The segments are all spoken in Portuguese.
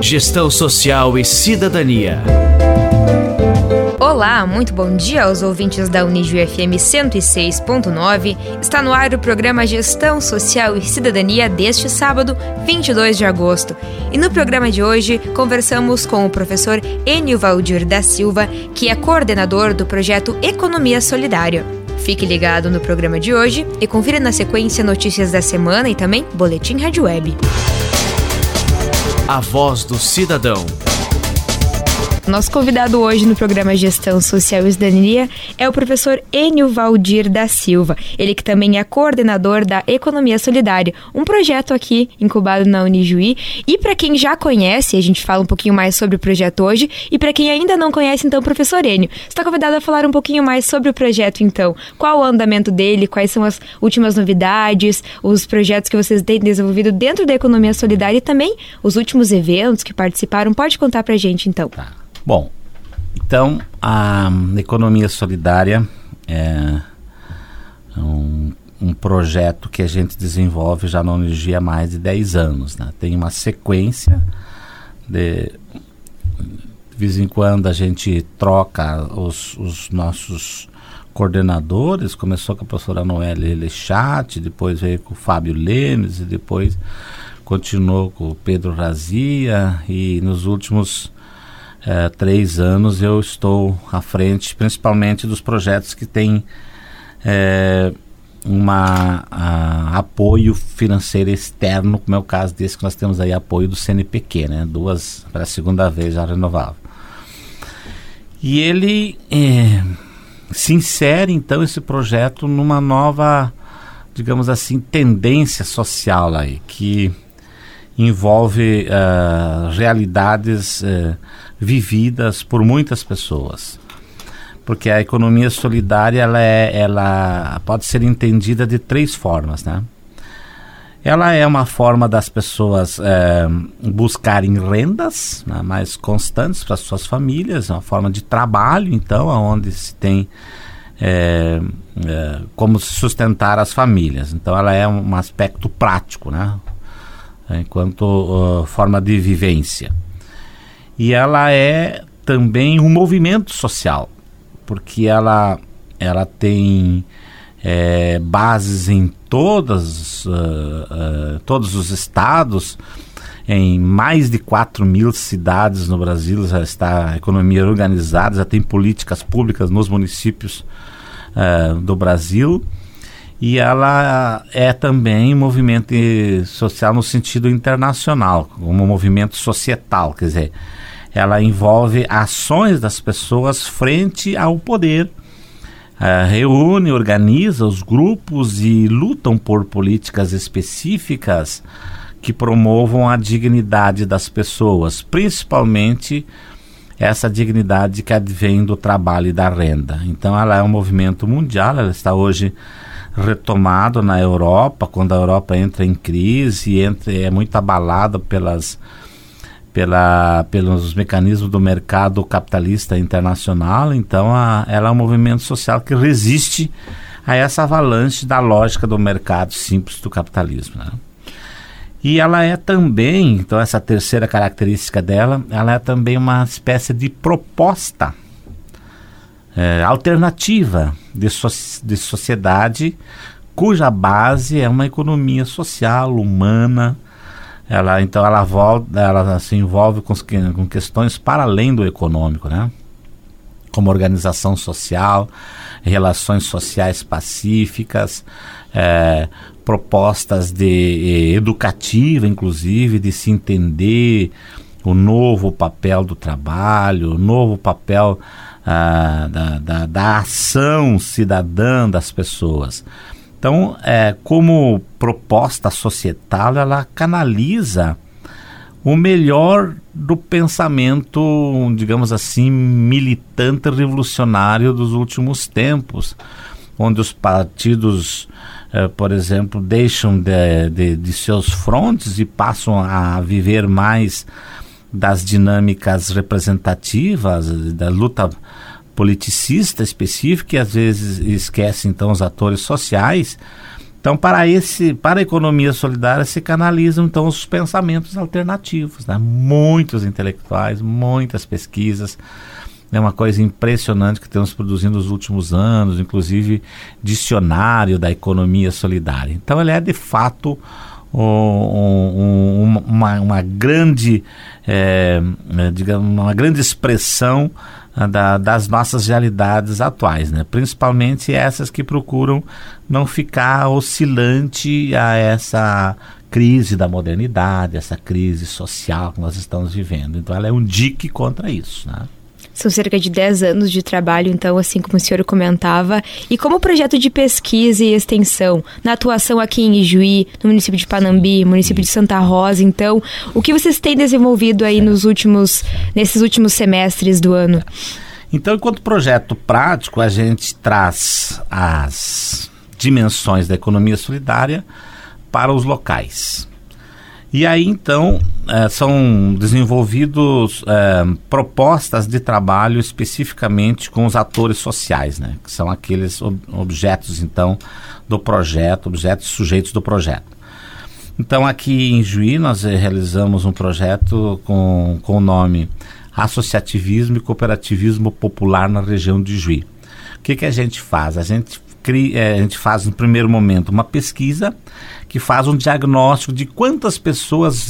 Gestão Social e Cidadania. Olá, muito bom dia aos ouvintes da Unijuí FM 106.9. Está no ar o programa Gestão Social e Cidadania deste sábado, 22 de agosto. E no programa de hoje, conversamos com o professor Enio Valdir da Silva, que é coordenador do projeto Economia Solidária. Fique ligado no programa de hoje e confira na sequência notícias da semana e também Boletim Rádio Web. A Voz do Cidadão. Nosso convidado hoje no programa Gestão Social e Cidadania é o professor Enio Valdir da Silva. Ele que também é coordenador da Economia Solidária, um projeto aqui incubado na Unijuí. E para quem já conhece, a gente fala um pouquinho mais sobre o projeto hoje. E para quem ainda não conhece, então, professor Enio, está convidado a falar um pouquinho mais sobre o projeto, então. Qual o andamento dele, quais são as últimas novidades, os projetos que vocês têm desenvolvido dentro da Economia Solidária e também os últimos eventos que participaram. Pode contar para a gente, então. Tá. Bom, então a Economia Solidária é um projeto que a gente desenvolve já na Unijuí há mais de 10 anos, né? Tem uma sequência, de vez em quando a gente troca os nossos coordenadores. Começou com a professora Noelle Lechat, depois veio com o Fábio Lemes e depois continuou com o Pedro Razia, e nos últimos 3 anos eu estou à frente principalmente dos projetos que têm apoio financeiro externo, como é o caso desse que nós temos aí, apoio do CNPq, né? Pela segunda vez já renovável. E ele se insere então esse projeto numa nova, digamos assim, tendência social aí, que envolve realidades vividas por muitas pessoas, porque a economia solidária ela pode ser entendida de 3 formas, né? Ela é uma forma das pessoas buscarem rendas, né, mais constantes para suas famílias, uma forma de trabalho, então, onde se tem como sustentar as famílias. Então ela é um aspecto prático, né, enquanto forma de vivência. E ela é também um movimento social, porque ela tem bases em todos os estados, em mais de 4.000 cidades no Brasil. Já está a economia organizada, já tem políticas públicas nos municípios do Brasil. E ela é também um movimento social no sentido internacional, como um movimento societal, quer dizer, ela envolve ações das pessoas frente ao poder, reúne, organiza os grupos e lutam por políticas específicas que promovam a dignidade das pessoas, principalmente essa dignidade que advém do trabalho e da renda. Então ela é um movimento mundial, ela está hoje retomado na Europa, quando a Europa entra em crise, é muito abalada pelos mecanismos do mercado capitalista internacional. Então ela é um movimento social que resiste a essa avalanche da lógica do mercado simples do capitalismo, né? E ela é também, então essa terceira característica dela, ela é também uma espécie de proposta alternativa de sociedade, cuja base é uma economia social, humana. Ela se envolve com questões para além do econômico, né? Como organização social, relações sociais pacíficas, propostas de educativa, inclusive, de se entender o novo papel do trabalho, o novo papel da ação cidadã das pessoas. Então, como proposta societal, ela canaliza o melhor do pensamento, digamos assim, militante revolucionário dos últimos tempos, onde os partidos, por exemplo, deixam de seus frontes e passam a viver mais das dinâmicas representativas, da luta politicista específica, e às vezes esquece então os atores sociais, Então, para a economia solidária se canalizam então os pensamentos alternativos, né? Muitos intelectuais, muitas pesquisas. É uma coisa impressionante que estamos produzindo nos últimos anos, inclusive dicionário da economia solidária. Então, ele é de fato uma grande, digamos, uma grande expressão das nossas realidades atuais, né? Principalmente essas que procuram não ficar oscilante a essa crise da modernidade, essa crise social que nós estamos vivendo. Então, ela é um dique contra isso, né? São cerca de 10 anos de trabalho, então, assim como o senhor comentava. E como projeto de pesquisa e extensão, na atuação aqui em Ijuí, no município de Panambi, município de Santa Rosa, então, o que vocês têm desenvolvido aí nesses últimos semestres do ano? Então, enquanto projeto prático, a gente traz as dimensões da economia solidária para os locais. E aí, então, são desenvolvidos propostas de trabalho especificamente com os atores sociais, né? Que são aqueles objetos, então, do projeto, objetos sujeitos do projeto. Então, aqui em Juí, nós realizamos um projeto com o nome Associativismo e Cooperativismo Popular na região de Juí. O que a gente faz? A gente faz, no primeiro momento, uma pesquisa que faz um diagnóstico de quantas pessoas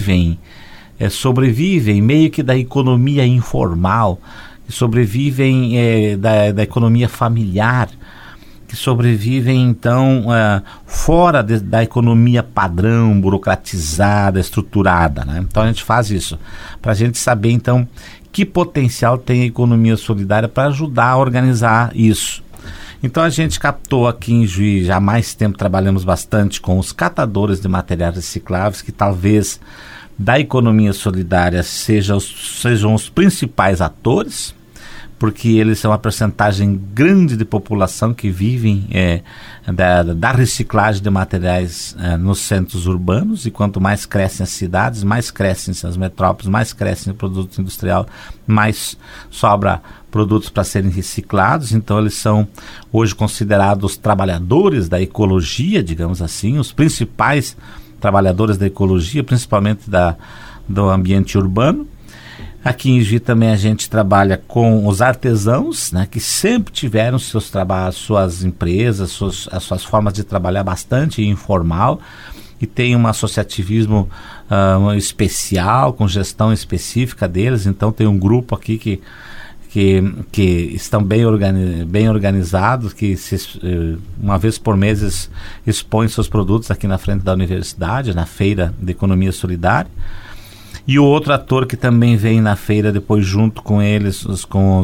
sobrevivem meio que da economia informal, que sobrevivem da economia familiar, que sobrevivem, então, fora da economia padrão, burocratizada, estruturada, né? Então, a gente faz isso para a gente saber, então, que potencial tem a economia solidária para ajudar a organizar isso. Então, a gente captou aqui em Juí, já há mais tempo trabalhamos bastante com os catadores de materiais recicláveis, que talvez da economia solidária sejam os principais atores, porque eles são uma percentagem grande de população que vivem da reciclagem de materiais nos centros urbanos, e quanto mais crescem as cidades, mais crescem as metrópoles, mais crescem o produto industrial, mais sobra produtos para serem reciclados. Então, eles são hoje considerados trabalhadores da ecologia, digamos assim, os principais trabalhadores da ecologia, principalmente do ambiente urbano. Aqui em Juí também a gente trabalha com os artesãos, né, que sempre tiveram seus trabalhos, suas empresas, as suas formas de trabalhar bastante informal, e tem um associativismo especial, com gestão específica deles. Então, tem um grupo aqui que estão bem organizados, que uma vez por mês expõem seus produtos aqui na frente da universidade, na Feira de Economia Solidária. E o outro ator que também vem na feira depois junto com eles, com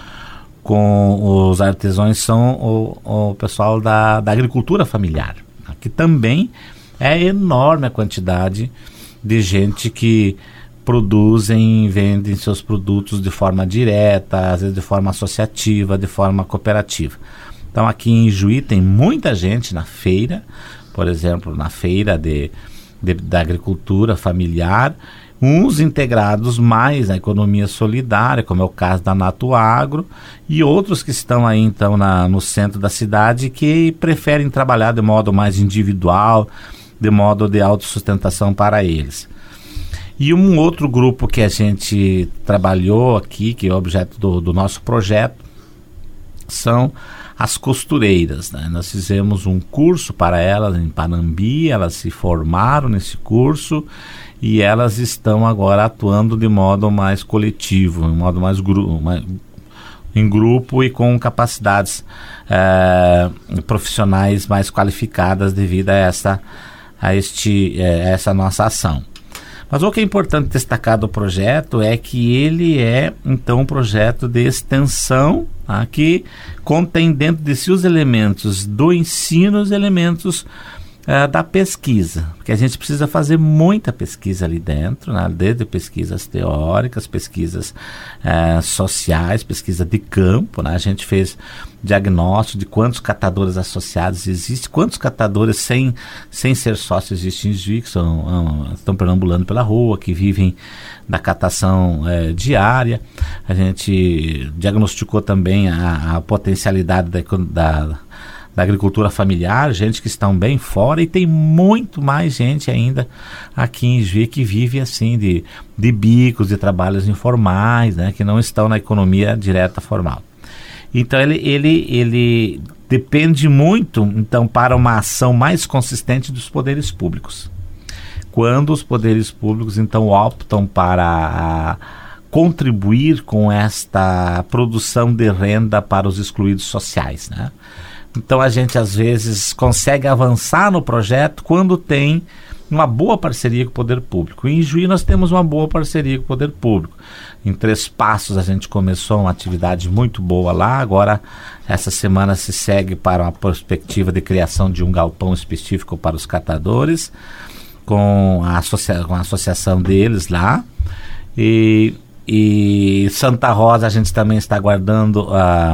os artesãos, são o pessoal da agricultura familiar, que também é enorme a quantidade de gente que produzem e vendem seus produtos de forma direta, às vezes de forma associativa, de forma cooperativa. Então, aqui em Juí tem muita gente na feira, por exemplo, na feira da agricultura familiar, uns integrados mais na economia solidária, como é o caso da Natuagro, e outros que estão aí, então, no centro da cidade, que preferem trabalhar de modo mais individual, de modo de autossustentação para eles. E um outro grupo que a gente trabalhou aqui, que é objeto do nosso projeto, são as costureiras, né? Nós fizemos um curso para elas em Panambi, elas se formaram nesse curso e elas estão agora atuando de modo mais coletivo, de modo mais em grupo e com capacidades profissionais mais qualificadas devido a essa nossa ação. Mas o que é importante destacar do projeto é que ele é, então, um projeto de extensão, tá, que contém dentro de si os elementos do ensino, os elementos da pesquisa, porque a gente precisa fazer muita pesquisa ali dentro, né? Desde pesquisas teóricas, pesquisas sociais, pesquisa de campo, né? A gente fez diagnóstico de quantos catadores associados existem, quantos catadores sem ser sócios existem em Juí, que estão perambulando pela rua, que vivem da catação diária. A gente diagnosticou também a potencialidade da agricultura familiar, gente que estão bem fora, e tem muito mais gente ainda aqui em Juí que vive assim de bicos, de trabalhos informais, né, que não estão na economia direta formal. Então ele depende muito, então, para uma ação mais consistente dos poderes públicos. Quando os poderes públicos então optam para contribuir com esta produção de renda para os excluídos sociais, né? Então a gente às vezes consegue avançar no projeto quando tem uma boa parceria com o poder público. Em Juí nós temos uma boa parceria com o poder público. Em Três Passos a gente começou uma atividade muito boa lá, agora essa semana se segue para uma perspectiva de criação de um galpão específico para os catadores, com a associação deles lá. E Santa Rosa a gente também está aguardando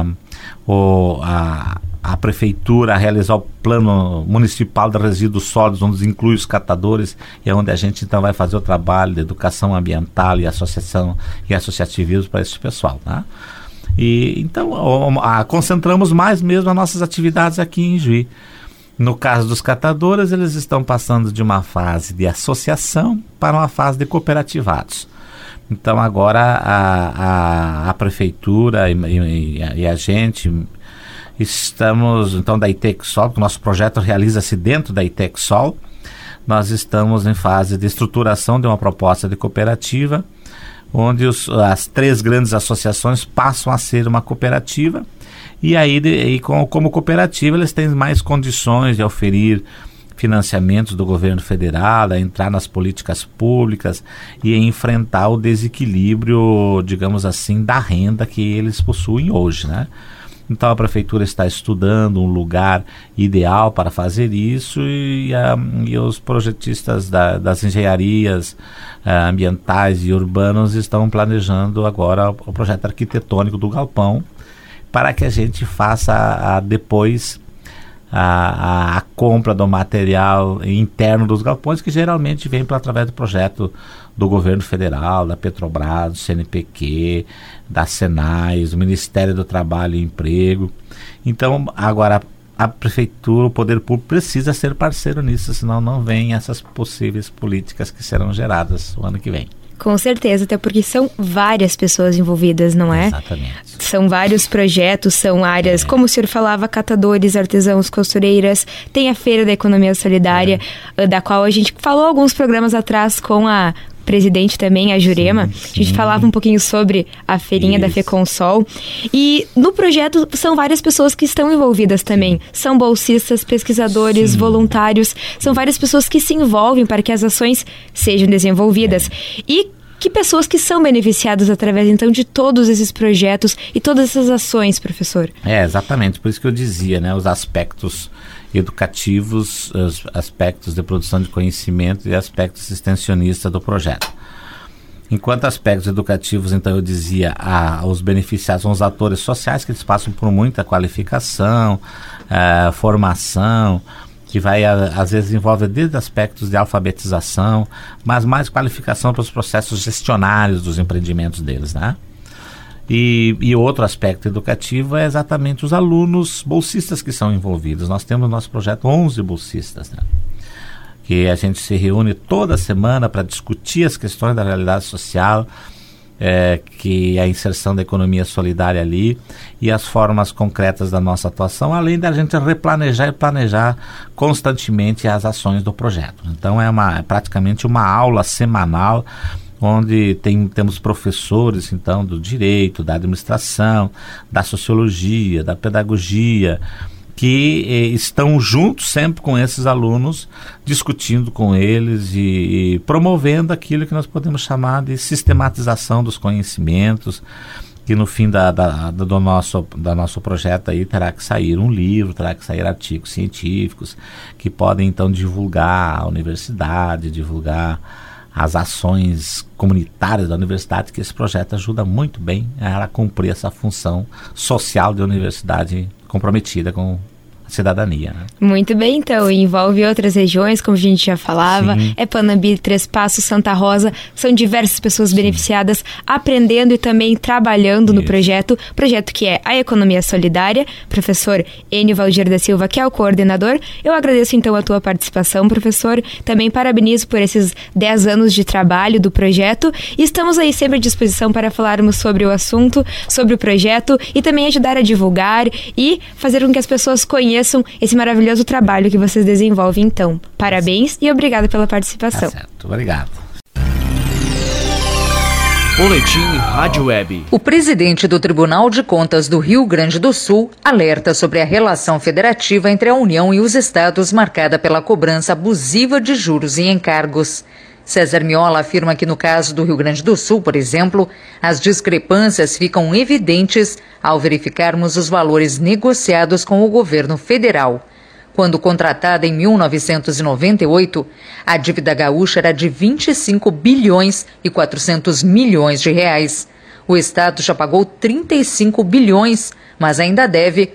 a prefeitura a realizar o plano municipal de resíduos sólidos, onde inclui os catadores, e é onde a gente então vai fazer o trabalho de educação ambiental e associação e associativismo para esse pessoal, né? E então concentramos mais mesmo as nossas atividades aqui em Juí. No caso dos catadores, eles estão passando de uma fase de associação para uma fase de cooperativados. Então agora a prefeitura e a gente estamos, então, da ITECSOL, porque o nosso projeto realiza-se dentro da ITECSOL. Nós estamos em fase de estruturação de uma proposta de cooperativa, onde as 3 grandes associações passam a ser uma cooperativa, e aí como cooperativa eles têm mais condições de oferir financiamentos do governo federal, a entrar nas políticas públicas e enfrentar o desequilíbrio, digamos assim, da renda que eles possuem hoje, né? Então a prefeitura está estudando um lugar ideal para fazer isso, e os projetistas das engenharias ambientais e urbanos estão planejando agora o projeto arquitetônico do galpão, para que a gente faça depois a compra do material interno dos galpões, que geralmente vem através do projeto do governo federal, da Petrobras, do CNPq, da Senais, do Ministério do Trabalho e Emprego. Então, agora, a prefeitura, o poder público precisa ser parceiro nisso, senão não vem essas possíveis políticas que serão geradas o ano que vem. Com certeza, até porque são várias pessoas envolvidas, não é? Exatamente. São vários projetos, são áreas, como o senhor falava, catadores, artesãos, costureiras, tem a Feira da Economia Solidária, da qual a gente falou alguns programas atrás com a presidente também, a Jurema. Sim. A gente falava um pouquinho sobre a feirinha da FECONSOL. E no projeto são várias pessoas que estão envolvidas também. São bolsistas, pesquisadores, voluntários. São várias pessoas que se envolvem para que as ações sejam desenvolvidas. E que pessoas que são beneficiadas através, então, de todos esses projetos e todas essas ações, professor? Exatamente. Por isso que eu dizia, né? Os aspectos educativos, os aspectos de produção de conhecimento e aspectos extensionistas do projeto. Enquanto aspectos educativos, então, eu dizia, os beneficiados são os atores sociais, que eles passam por muita qualificação, formação, que vai, às vezes, envolve desde aspectos de alfabetização, mas mais qualificação para os processos gestionários dos empreendimentos deles, né? E outro aspecto educativo é exatamente os alunos bolsistas que são envolvidos. Nós temos no nosso projeto 11 bolsistas, né? Que a gente se reúne toda semana para discutir as questões da realidade social, que é a inserção da economia solidária ali e as formas concretas da nossa atuação, além da gente replanejar e planejar constantemente as ações do projeto. Então é praticamente uma aula semanal, onde temos professores, então, do direito, da administração, da sociologia, da pedagogia, que estão juntos sempre com esses alunos, discutindo com eles e promovendo aquilo que nós podemos chamar de sistematização dos conhecimentos, que no fim do nosso projeto aí terá que sair um livro, terá que sair artigos científicos, que podem então divulgar a universidade, divulgar as ações comunitárias da universidade, que esse projeto ajuda muito bem a cumprir essa função social de universidade comprometida com cidadania. Né? Muito bem, então, envolve outras regiões, como a gente já falava, Sim. é Panambi, Três Passos, Santa Rosa, são diversas pessoas beneficiadas, aprendendo e também trabalhando no projeto que é a Economia Solidária. Professor Enio Valdir da Silva, que é o coordenador, eu agradeço então a tua participação, professor, também parabenizo por esses 10 anos de trabalho do projeto, e estamos aí sempre à disposição para falarmos sobre o assunto, sobre o projeto e também ajudar a divulgar e fazer com que as pessoas conheçam esse maravilhoso trabalho que vocês desenvolvem. Então, parabéns e obrigada pela participação. Tá certo, obrigado. Boletim Rádio Web. O presidente do Tribunal de Contas do Rio Grande do Sul alerta sobre a relação federativa entre a União e os estados marcada pela cobrança abusiva de juros e encargos. César Miola afirma que no caso do Rio Grande do Sul, por exemplo, as discrepâncias ficam evidentes ao verificarmos os valores negociados com o governo federal. Quando contratada em 1998, a dívida gaúcha era de 25 bilhões e 400 milhões de reais. O Estado já pagou 35 bilhões, mas ainda deve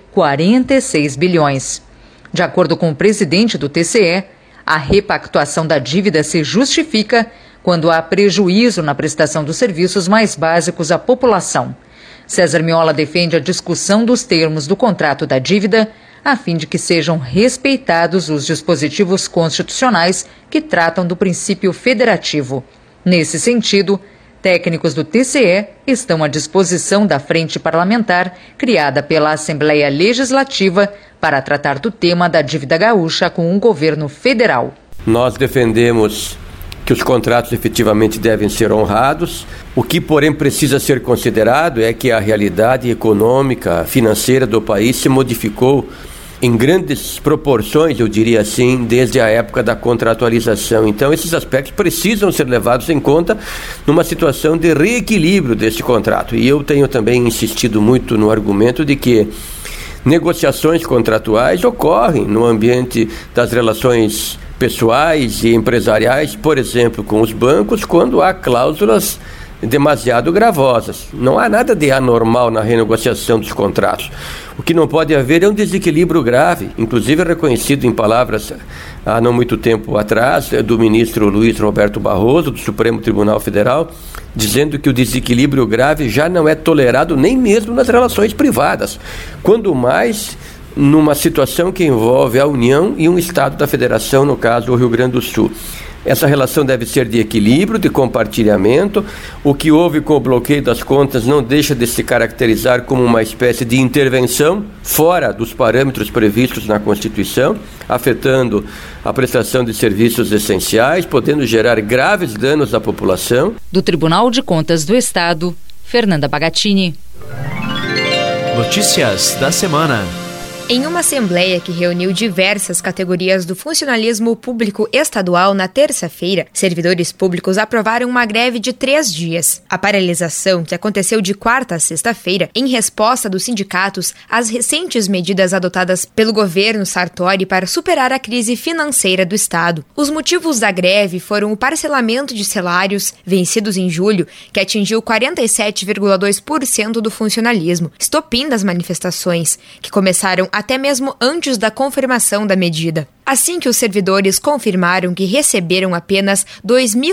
46 bilhões. De acordo com o presidente do TCE, a repactuação da dívida se justifica quando há prejuízo na prestação dos serviços mais básicos à população. César Miola defende a discussão dos termos do contrato da dívida, a fim de que sejam respeitados os dispositivos constitucionais que tratam do princípio federativo. Nesse sentido, técnicos do TCE estão à disposição da Frente Parlamentar, criada pela Assembleia Legislativa, para tratar do tema da dívida gaúcha com o governo federal. Nós defendemos que os contratos efetivamente devem ser honrados. O que, porém, precisa ser considerado é que a realidade econômica, financeira do país se modificou em grandes proporções, eu diria assim, desde a época da contratualização. Então, esses aspectos precisam ser levados em conta numa situação de reequilíbrio desse contrato. E eu tenho também insistido muito no argumento de que negociações contratuais ocorrem no ambiente das relações pessoais e empresariais, por exemplo, com os bancos, quando há cláusulas demasiado gravosas. Não há nada de anormal na renegociação dos contratos. O que não pode haver é um desequilíbrio grave, inclusive reconhecido em palavras há não muito tempo atrás do ministro Luiz Roberto Barroso, do Supremo Tribunal Federal, dizendo que o desequilíbrio grave já não é tolerado nem mesmo nas relações privadas, quando mais numa situação que envolve a União e um Estado da Federação, no caso o Rio Grande do Sul. Essa relação deve ser de equilíbrio, de compartilhamento. O que houve com o bloqueio das contas não deixa de se caracterizar como uma espécie de intervenção fora dos parâmetros previstos na Constituição, afetando a prestação de serviços essenciais, podendo gerar graves danos à população. Do Tribunal de Contas do Estado, Fernanda Bagatini. Notícias da semana. Em uma assembleia que reuniu diversas categorias do funcionalismo público estadual na terça-feira, servidores públicos aprovaram uma greve de 3 dias. A paralisação, que aconteceu de quarta a sexta-feira, em resposta dos sindicatos às recentes medidas adotadas pelo governo Sartori para superar a crise financeira do Estado. Os motivos da greve foram o parcelamento de salários vencidos em julho, que atingiu 47,2% do funcionalismo, estopim das manifestações, que começaram até mesmo antes da confirmação da medida. Assim que os servidores confirmaram que receberam apenas R$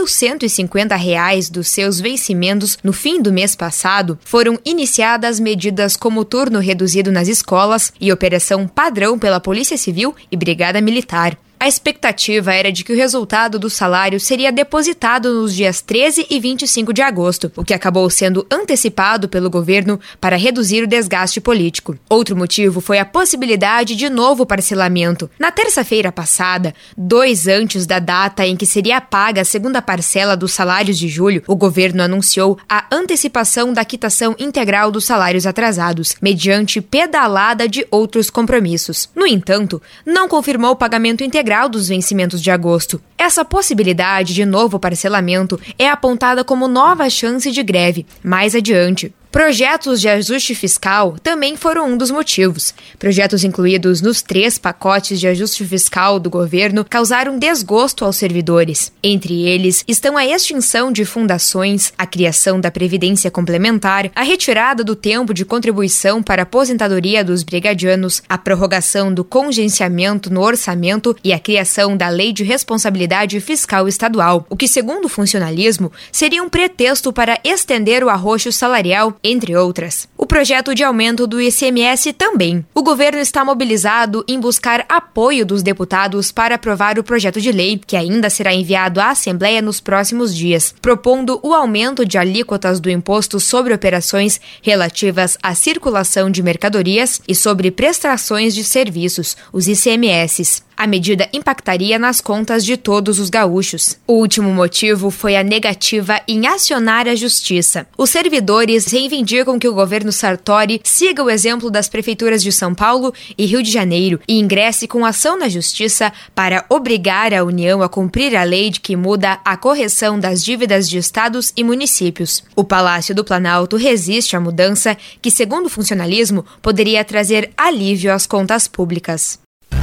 2.150 dos seus vencimentos no fim do mês passado, foram iniciadas medidas como turno reduzido nas escolas e operação padrão pela Polícia Civil e Brigada Militar. A expectativa era de que o resultado do salário seria depositado nos dias 13 e 25 de agosto, o que acabou sendo antecipado pelo governo para reduzir o desgaste político. Outro motivo foi a possibilidade de novo parcelamento. Na terça-feira passada, 2 antes da data em que seria paga a segunda parcela dos salários de julho, o governo anunciou a antecipação da quitação integral dos salários atrasados, mediante pedalada de outros compromissos. No entanto, não confirmou o pagamento integral dos vencimentos de agosto. Essa possibilidade de novo parcelamento é apontada como nova chance de greve mais adiante. Projetos de ajuste fiscal também foram um dos motivos. Projetos incluídos nos 3 pacotes de ajuste fiscal do governo causaram desgosto aos servidores. Entre eles estão a extinção de fundações, a criação da Previdência Complementar, a retirada do tempo de contribuição para a aposentadoria dos brigadianos, a prorrogação do contingenciamento no orçamento e a criação da Lei de Responsabilidade Fiscal Estadual, o que, segundo o funcionalismo, seria um pretexto para estender o arroxo salarial, entre outras. O projeto de aumento do ICMS também. O governo está mobilizado em buscar apoio dos deputados para aprovar o projeto de lei, que ainda será enviado à Assembleia nos próximos dias, propondo o aumento de alíquotas do imposto sobre operações relativas à circulação de mercadorias e sobre prestações de serviços, os ICMS. A medida impactaria nas contas de todos os gaúchos. O último motivo foi a negativa em acionar a justiça. Os servidores reivindicam que o governo Sartori siga o exemplo das prefeituras de São Paulo e Rio de Janeiro e ingresse com ação na justiça para obrigar a União a cumprir a lei de que muda a correção das dívidas de estados e municípios. O Palácio do Planalto resiste à mudança que, segundo o funcionalismo, poderia trazer alívio às contas públicas.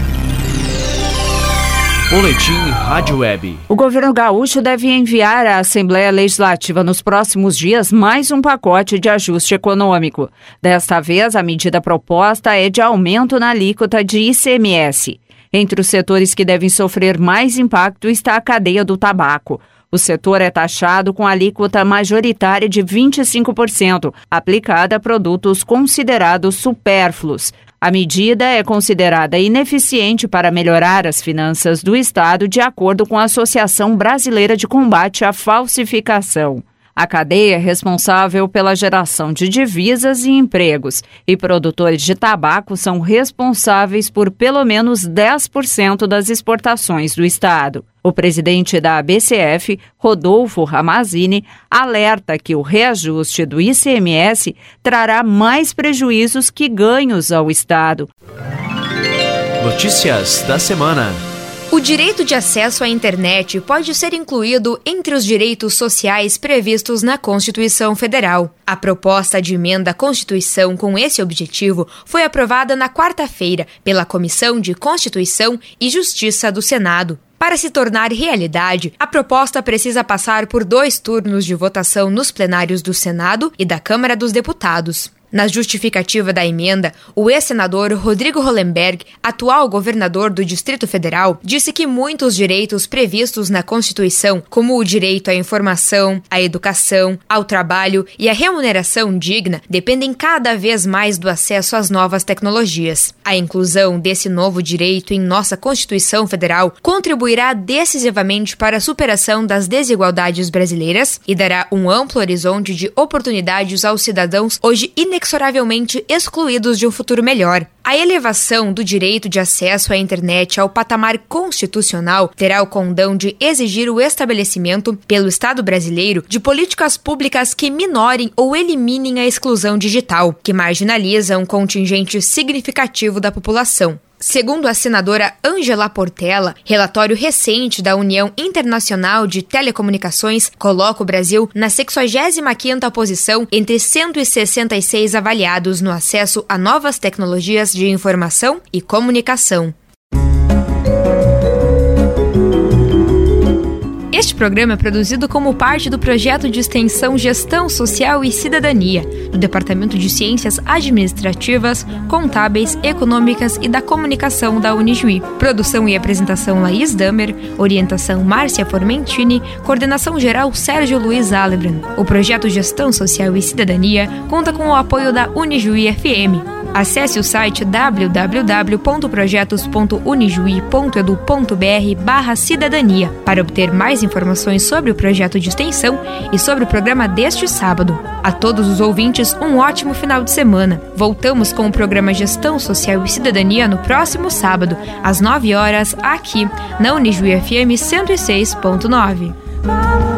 Boletim Rádio Web. O governo gaúcho deve enviar à Assembleia Legislativa nos próximos dias mais um pacote de ajuste econômico. Desta vez, a medida proposta é de aumento na alíquota de ICMS. Entre os setores que devem sofrer mais impacto está a cadeia do tabaco. O setor é taxado com alíquota majoritária de 25%, aplicada a produtos considerados supérfluos. A medida é considerada ineficiente para melhorar as finanças do Estado, de acordo com a Associação Brasileira de Combate à Falsificação. A cadeia é responsável pela geração de divisas e empregos, e produtores de tabaco são responsáveis por pelo menos 10% das exportações do Estado. O presidente da ABCF, Rodolfo Ramazzini, alerta que o reajuste do ICMS trará mais prejuízos que ganhos ao Estado. Notícias da semana. O direito de acesso à internet pode ser incluído entre os direitos sociais previstos na Constituição Federal. A proposta de emenda à Constituição com esse objetivo foi aprovada na quarta-feira pela Comissão de Constituição e Justiça do Senado. Para se tornar realidade, a proposta precisa passar por 2 turnos de votação nos plenários do Senado e da Câmara dos Deputados. Na justificativa da emenda, o ex-senador Rodrigo Hollenberg, atual governador do Distrito Federal, disse que muitos direitos previstos na Constituição, como o direito à informação, à educação, ao trabalho e à remuneração digna, dependem cada vez mais do acesso às novas tecnologias. A inclusão desse novo direito em nossa Constituição Federal contribuirá decisivamente para a superação das desigualdades brasileiras e dará um amplo horizonte de oportunidades aos cidadãos hoje inexoravelmente excluídos de um futuro melhor. A elevação do direito de acesso à internet ao patamar constitucional terá o condão de exigir o estabelecimento, pelo Estado brasileiro, de políticas públicas que minorem ou eliminem a exclusão digital, que marginaliza um contingente significativo da população. Segundo a senadora Ângela Portela, relatório recente da União Internacional de Telecomunicações coloca o Brasil na 65ª posição entre 166 avaliados no acesso a novas tecnologias de informação e comunicação. Este programa é produzido como parte do projeto de extensão Gestão Social e Cidadania, do Departamento de Ciências Administrativas, Contábeis, Econômicas e da Comunicação da Unijuí. Produção e apresentação Laís Damer, orientação Márcia Formentini, coordenação geral Sérgio Luiz Alebran. O projeto Gestão Social e Cidadania conta com o apoio da Unijuí FM. Acesse o site www.projetos.unijuí.edu.br/cidadania para obter mais informações sobre o projeto de extensão e sobre o programa deste sábado. A todos os ouvintes, um ótimo final de semana. Voltamos com o programa Gestão Social e Cidadania no próximo sábado, às 9 horas, aqui na Unijuí FM 106.9.